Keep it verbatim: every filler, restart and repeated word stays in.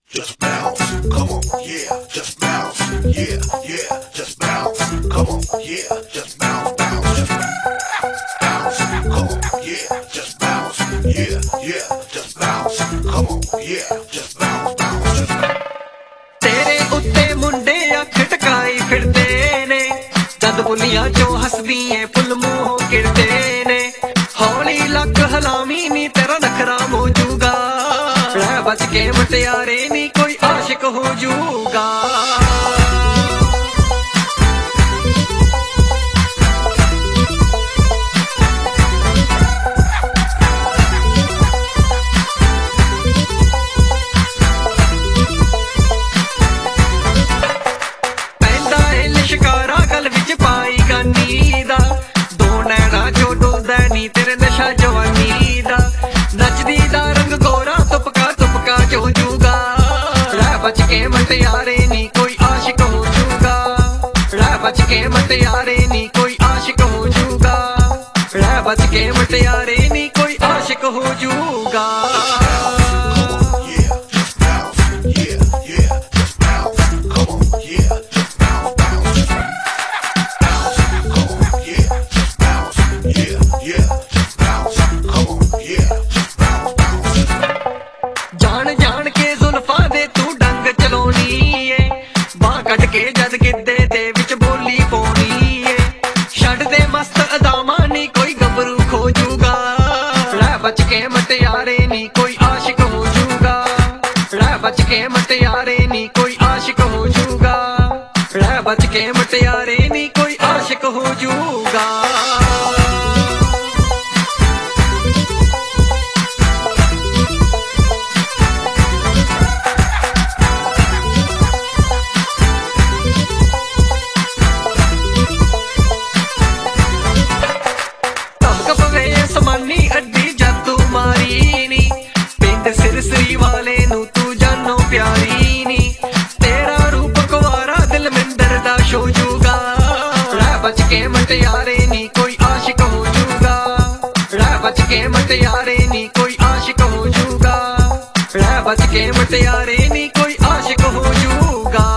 just bounce, come on, yeah, just bounce, yeah, yeah, just bounce, come on, yeah, just bounce, bounce, just bounce, come on, yeah, just bounce, yeah, yeah, just bounce, come on, yeah, just bounce, bounce, just bounce. तेरे उत्ते मुंडे अख टकाई फिरदे ने जद बुलियां चो हसदियां full मूहों गिरदे ने हौली luck हलामी नी तेरा नखरा मौजूगा रह बच के मुटियारे नी कोई आशिक हो जूगा शिकारा गल विच पाई गानी दा दो नैना जो डोलदा नी तेरे नशा जवानी दा नचदी दा रंग गोरा तुपका तुपका जो जूगा रह बच के मटियारे नी कोई आशिक हो जूगा रह बच के मटियारे नी कोई आशिक हो जूगा रह बच के मटियारे नी कोई आशिक हो जूगा कट के जद गिद्धे दे विच बोली पौनी है छड़ दे मस्त अदामा नी कोई गबरू खो जूगा रह बच के मटियारे नी कोई आशिक हो जूगा रह बच के मटियारे नी कोई आशिक हो जूगा रह बच के मटियारे नी कोई आशिक हो जूगा समानी अड्डी जातू मारी नी पिंड सिरसरी वाले नू तू जानो प्यारी नी तेरा रूप कुवारा दिल मिंदर दा शो जूगा रह बच के मटियारे नी कोई आशिक हो जूगा रह बच के मटियारे नी कोई आशिक हो जूगा रह बच के मटियारे नी कोई आशिक हो जूगा